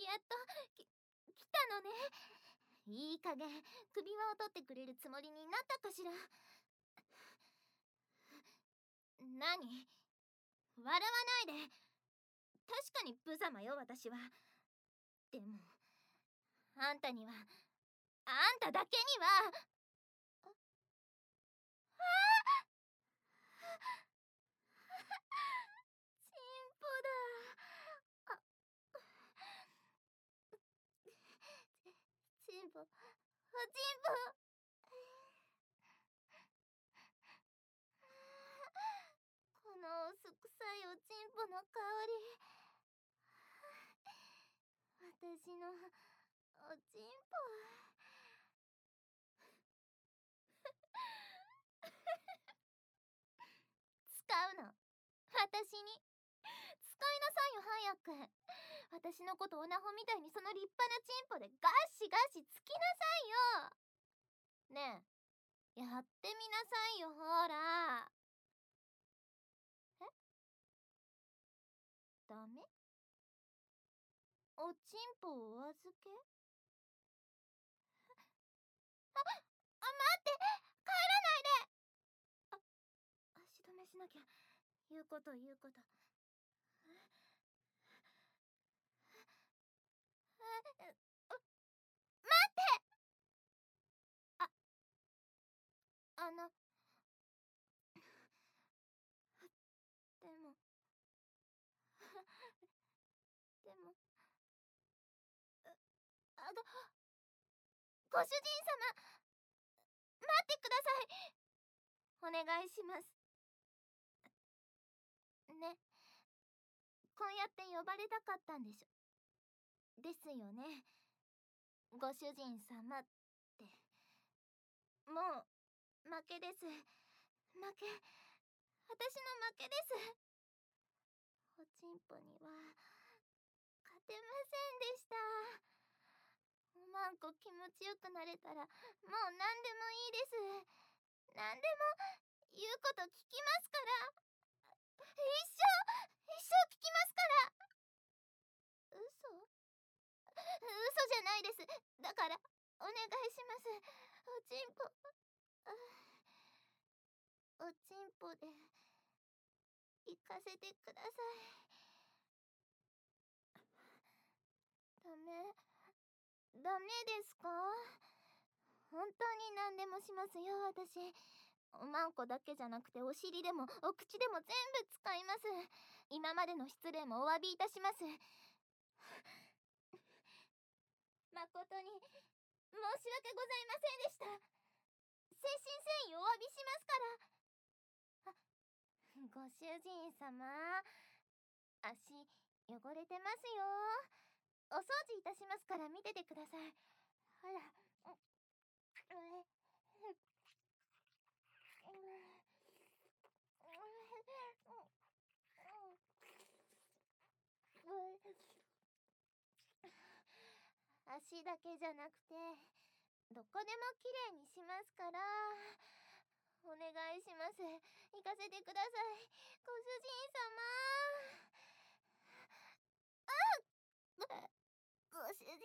やっと来たのね。いい加減首輪を取ってくれるつもりになったかしら。何？笑わないで。確かに無様よ、私は。でもあんたには、あんただけには。チンポだ。チンポ、チンポ。この薄臭いおちんぽの香り。私のおちんぽ。使うの、私に。使いなさいよ、早く。私のことオナホみたいにその立派なチンポでガシガシつきなさいよ。ねえ、やってみなさいよ、ほら。え？ダメ？おちんぽをお預け？待って、帰らないで。足止めしなきゃ。言うこと言うこと。待って。あのでもでもご主人様、待ってください。お願いしますね。こうやって呼ばれたかったんでしょ。ですよね、ご主人様って。もう負けです。負け。私の負けです。おちんぽには勝てませんでした。おまんこ気持ちよくなれたらもう何でもいいです。何でも言うこと聞きますから。一生聞きますから。嘘じゃないです。だからお願いします。おちんぽ、おちんぽで行かせてください。ダメですか？本当に何でもしますよ、私。おまんこだけじゃなくてお尻でもお口でも全部使います。今までの失礼もお詫びいたします。誠に申し訳ございませんでした。誠心誠意お詫びしますから。ご主人様、足汚れてますよ。お掃除いたしますから見ててください。ほら。足だけじゃなくてどこでもきれいにしますから。お願いします。行かせてください、ご主人様。ご主人様、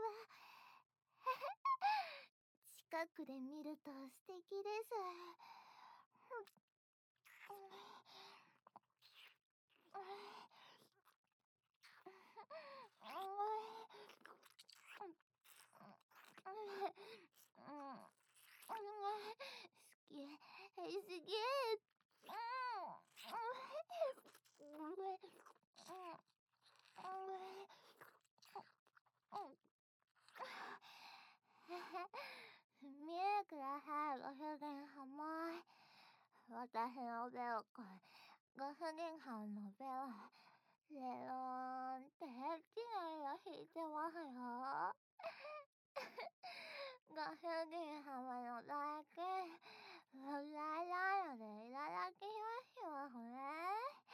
近くで見ると素敵です。好き。見てください、ご主人様。私のベロくん、ご主人様のベロ、レローンって平気な色引いてますよ。ご主人様のだけ、うららのでいただきますね。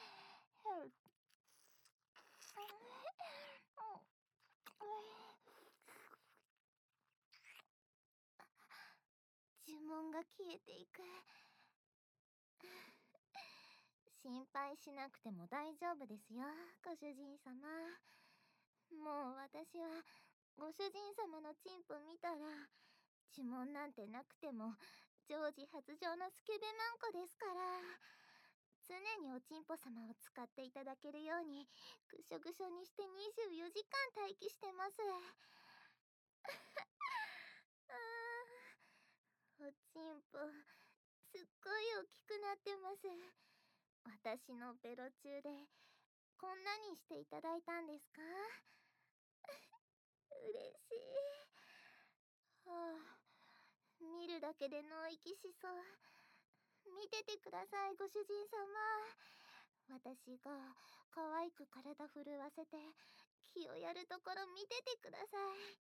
呪文が消えていく。心配しなくても大丈夫ですよ、ご主人様。 もう私はご主人様のチンポ見たら呪文なんてなくても常時発情のスケベマンコですから、常におちんぽ様を使っていただけるようにぐしょぐしょにして24時間待機してます。あー、おちんぽすっごい大きくなってます。私のベロ中でこんなにしていただいたんですか？嬉しい。はあ、見るだけで脳息しそう。見ててください、ご主人様。私が可愛く体震わせて気をやるところ見ててください。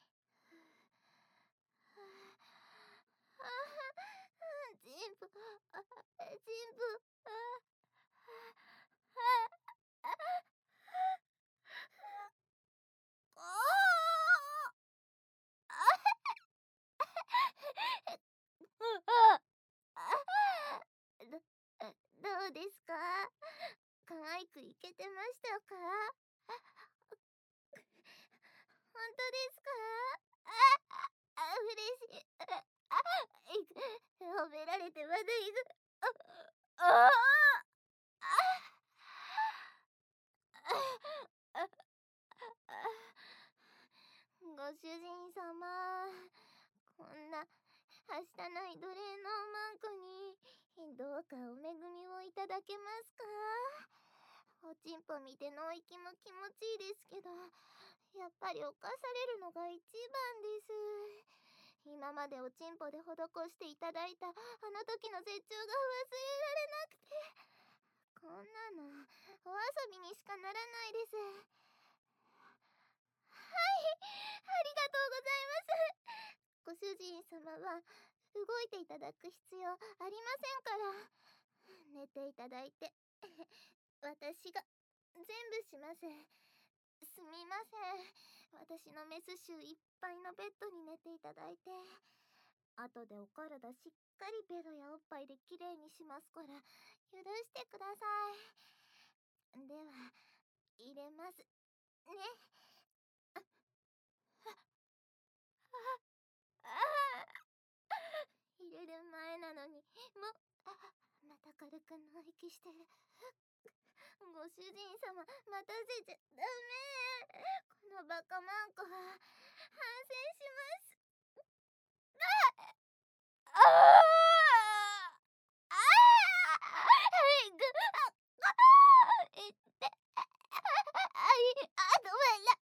ああ、ジンプ、あ、ジンプ、あ、あ、あ、ど、どうですか？可愛くいけてましたか？本当ですか？嬉しい。褒められてまだいく。ああご主人様、こんなはしたない奴隷のマンコにどうかお恵みをいただけますか？おちんぽ見ての息も気持ちいいですけど、やっぱり犯されるのが一番です。今までおちんぽで施していただいたあの時の絶頂が忘れられなくて、こんなのお遊びにしかならないです。はい、ありがとうございます。ご主人様は動いていただく必要ありませんから、寝ていただいて私が全部します。すみません。私のメス臭いっぱいのベッドに寝ていただいて、後でお体しっかりベロやおっぱいできれいにしますから許してください。では入れますね。入れる前なのにまた軽く脳息してる。ご主人様待たせちゃダメ。このバカマンコは反省します。ああああぐあえってごめんな。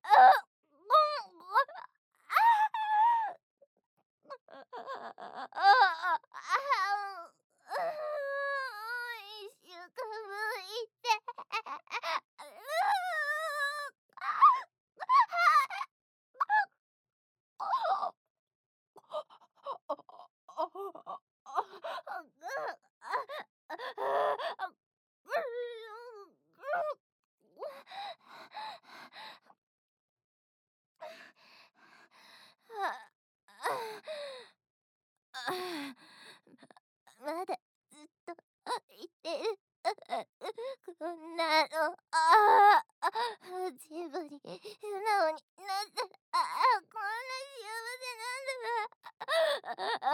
一週間分いて。まだずっと言ってる。こんなの全部に素直になったらこんな幸せなんだ。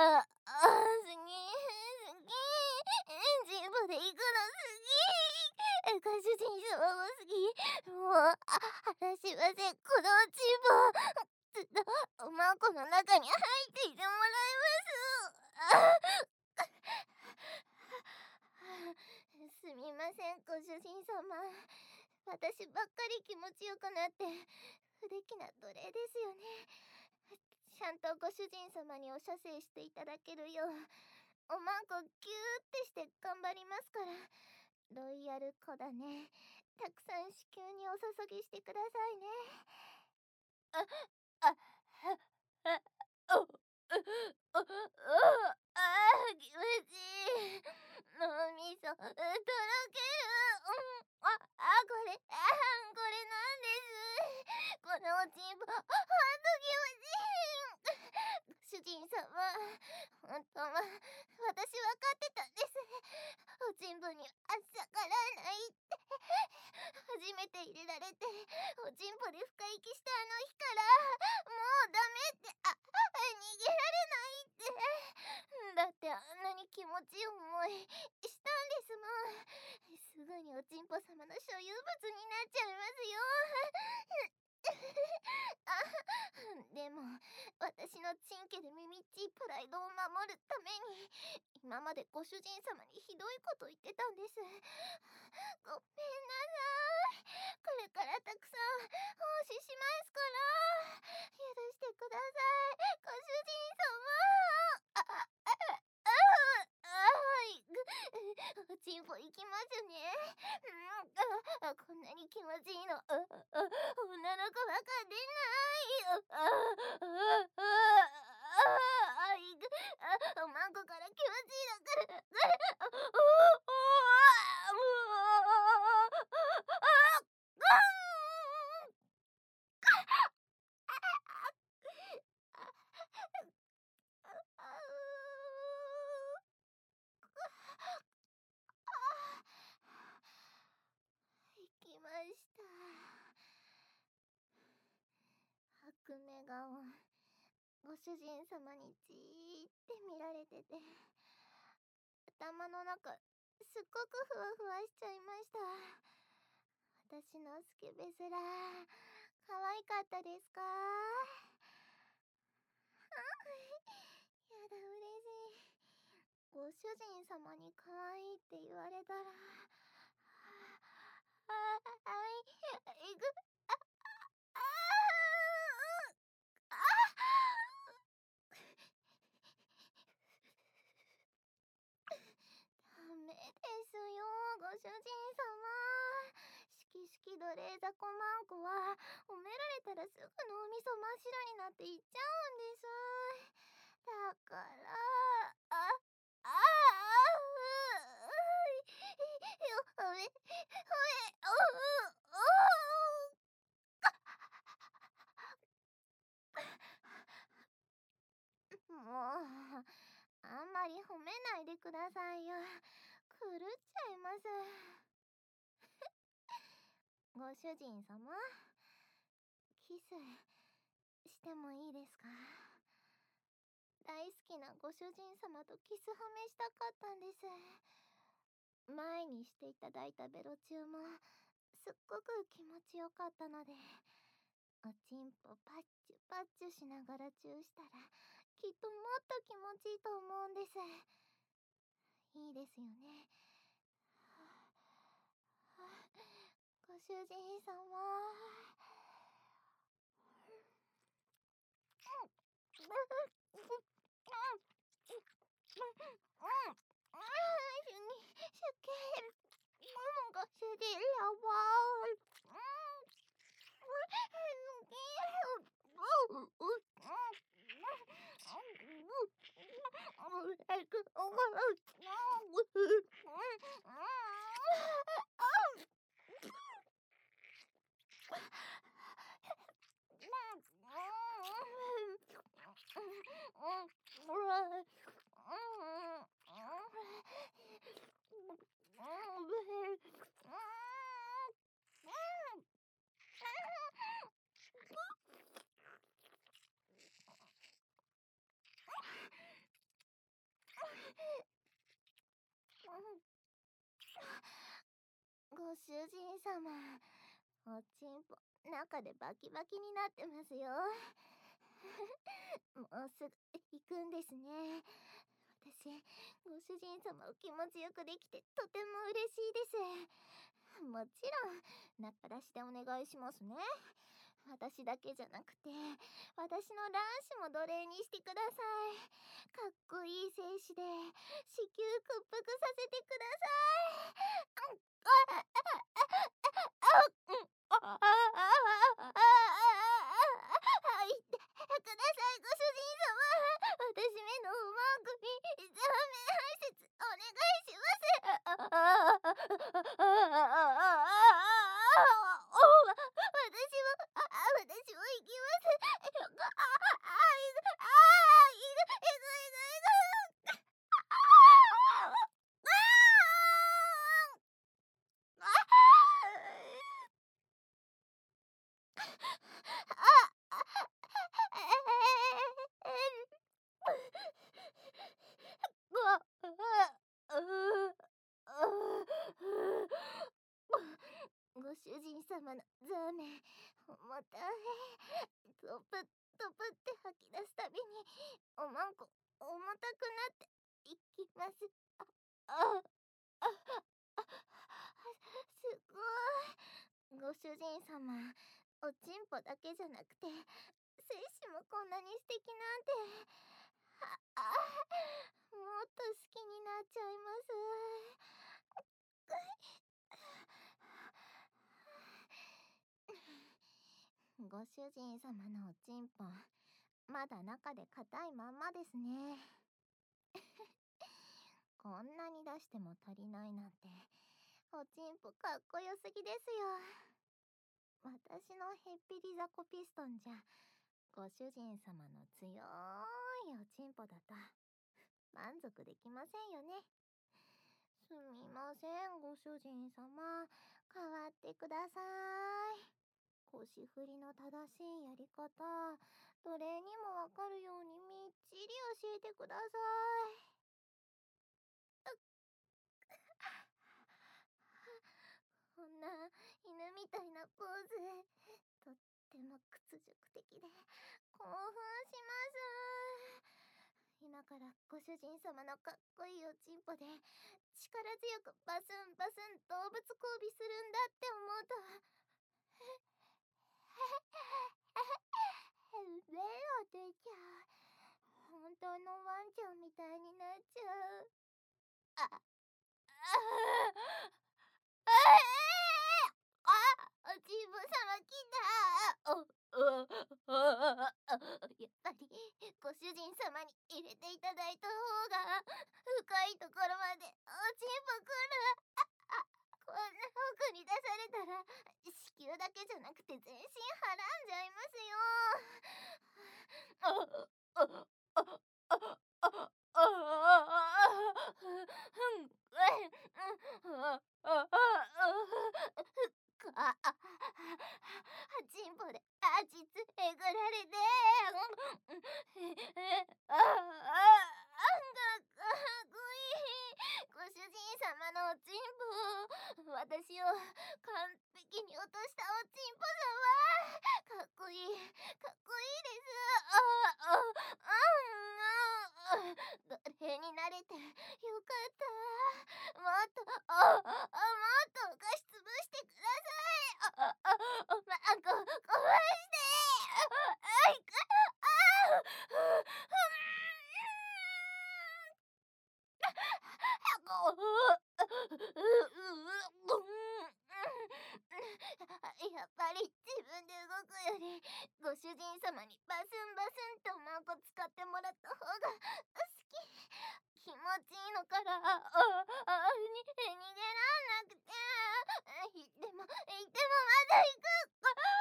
好き全部で行くの好き。ご主人様も好き。もう話しません。このチンポずっとおまんこの中に入っていてもらいます。すみません、ご主人様。私ばっかり気持ちよくなって不出来な奴隷ですよね。ちゃんとご主人様にお射精していただけるようおまんこギューってして頑張りますから。ロイヤル子だね。たくさん子宮にお注ぎしてくださいね。あ、お、気持ちいい。脳みそ、とろける。これなんです。このおちんぽ、ほんと気持ちいい。主人様、本当は、私分かってたんです。おちんぽに逆らえないって。初めて入れられて、おちんぽで深息したあの日から、もうダメって、逃げられないって。だってあんなに気持ちいい思いしたんですもん。すぐにおちんぽ様の所有物になっちゃいますよ。でも私のチンケでみみっちいプライドを守るために今までご主人様にひどいこと言ってたんです。ごめんなさい。これからたくさん奉仕しますから許してください、ご主人様。おちんぽ行きますね。こんなに気持ちいいの女の子ばか出マンコから気持ちいいだから行きました。白目顔、ご主人様にじーって見られてて、頭の中すっごくふわふわしちゃいました。私のスケベ面可愛かったですか？やだ、嬉しい。ご主人様に可愛いって言われたら、いく、ああダメですよ、ご主人様。しきしき奴隷雑魚マンコは褒められたらすぐ脳みそ真っ白になっていっちゃうんです。だから、もう、あんまり褒めないでくださいよ。狂っちゃいます。ご主人様、キスしてもいいですか？大好きなご主人様とキスハメしたかったんです。前にしていただいたベロチューもすっごく気持ちよかったので、おちんぽパッチュパッチュしながらチューしたらきっともっと気持ちいいと思うんです。いいですよね。ご主人様。ご主人ご主人様、おちんぽ中でバキバキになってますよ。もうすぐ行くんですね。私、ご主人様を気持ちよくできてとても嬉しいです。もちろん中出しでお願いしますね。私だけじゃなくて私の卵子も奴隷にしてください。かっこいい精子で子宮屈服させてください。はいってください、ご主人様。私めの不満組全面排泄お願いします。 ご主人様のザーメン重たい。トプトプって吐き出すたびにおまんこ重たくなっていきます。あああすごい。ご主人様、おちんぽだけじゃなくて精子もこんなに素敵なんて、もっと好きになっちゃいます。ご主人様のおちんぽ、まだ中で硬いまんまですね。こんなに出しても足りないなんて、おちんぽかっこよすぎですよ。私のへっぴりザコピストンじゃ、ご主人様の強いおちんぽだと満足できませんよね。すみません、ご主人様。変わってください。腰振りの正しいやり方、どれにもわかるようにみっちり教えてください。こんな犬みたいなポーズ、とっても屈辱的で興奮します。今からご主人様のかっこいいおちんぽで力強くバスンバスン動物交尾するんだって思うと目が出ちゃう。本当のワンちゃんみたいになっちゃう。おちんぽ様来た。やっぱりご主人様に入れていただいた方が深いところまでおちんぽくる。こんな奥に出されたら子宮だけじゃなくて全身はらんじゃいますよ。チンポで実えぐられてかっこいい。ご主人様のおちんぽ、私を完璧に落としたおちんぽ様、かっこいい、かっこいいです。奴隷になれてよかった。もっともっとお菓子潰してください。マンコ壊して。やっぱり自分で動くよりご主人様にバスンバスンとマンコ使ってもらった方が好き。気持ちいいのから逃げらんなくて、行ってもまだ行く。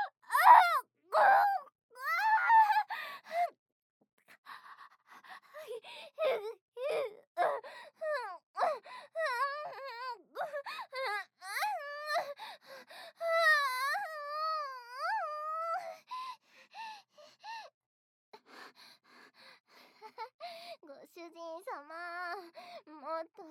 ご主人様、もっと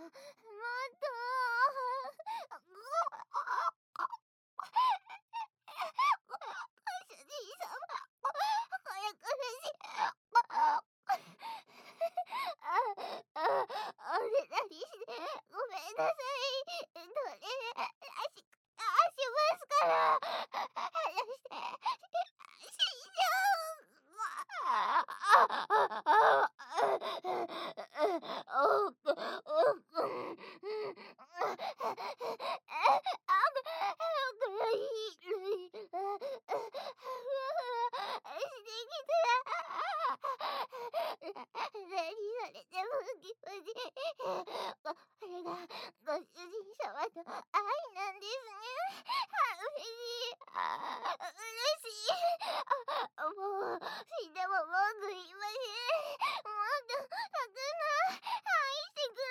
ご主人様、早くおねだりしてごめんなさい。足ますから離して死んじこれがご主人様の愛なんですね。嬉しい。もう死んでも文句言いません。もっとたくさん愛してく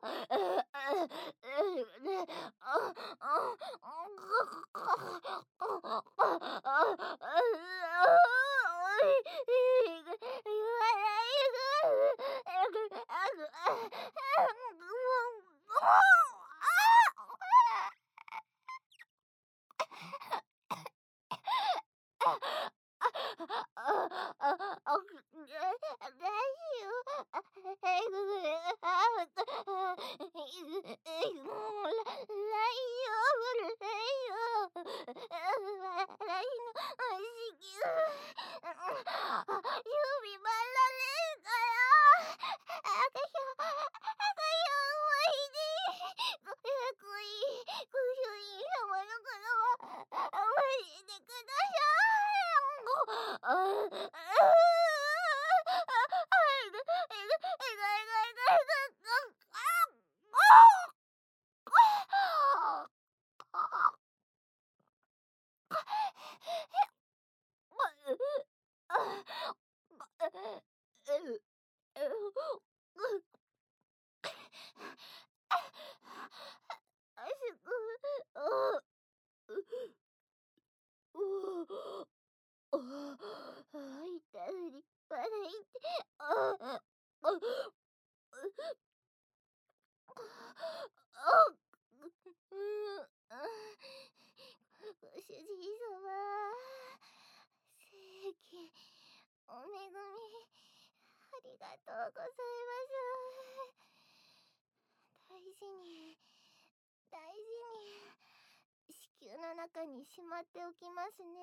ださい。 ご主人様、正規、お恵み、ありがとうございます。大事に、大事に、子宮の中にしまっておきますね。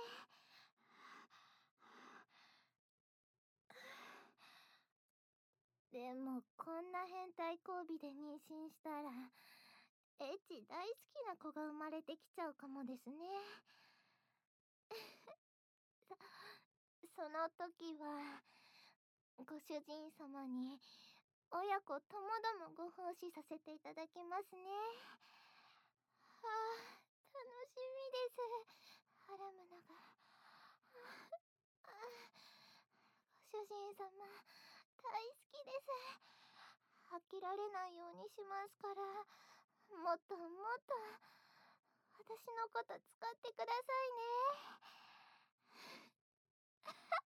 でも、こんな変態交尾で妊娠したら、エッチ大好きな子が生まれてきちゃうかもですね。その時は、ご主人様に親子ともどもご奉仕させていただきますね。はあ、楽しみです。ハラムナが。ご主人様、大好きです。飽きられないようにしますから、もっともっと私のこと使ってくださいね。